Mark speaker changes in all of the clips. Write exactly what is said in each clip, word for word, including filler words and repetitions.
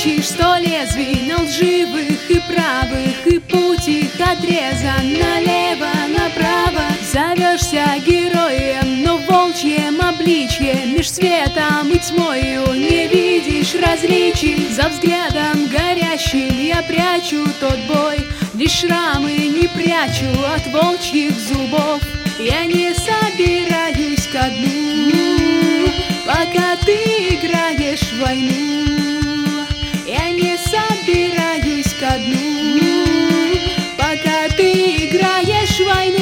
Speaker 1: Точишь сто лезвий на лживых и правых, и путь их отрезан налево, направо. Зовешься героем, но в волчьем обличье меж светом и тьмою не видишь различий. За взглядом горящим я прячу тот бой, лишь шрамы не прячу от волчьих зубов. Я не собираюсь ко дну, пока ты играешь в войну. Я не собираюсь ко дну, пока ты играешь в войну.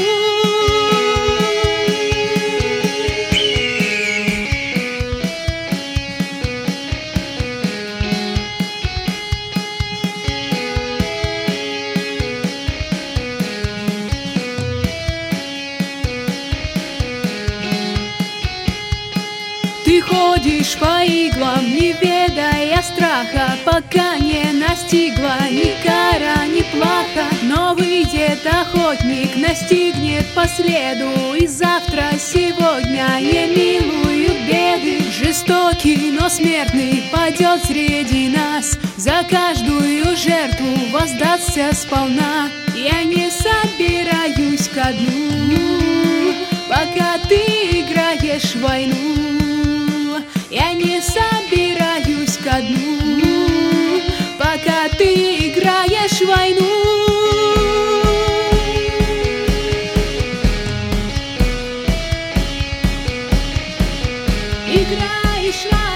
Speaker 1: Ты ходишь по иглам, не ведая страха, пока не настигла ни кара, ни плаха. Но выйдет охотник, настигнет по следу, и завтра, сегодня не милуют беды. Жестокий, но смертный падет среди нас, за каждую жертву воздастся сполна. Я не собираюсь ко дну, пока ты играешь в войну. Я не собираюсь ко дну, пока ты играешь в войну. Играешь в войну.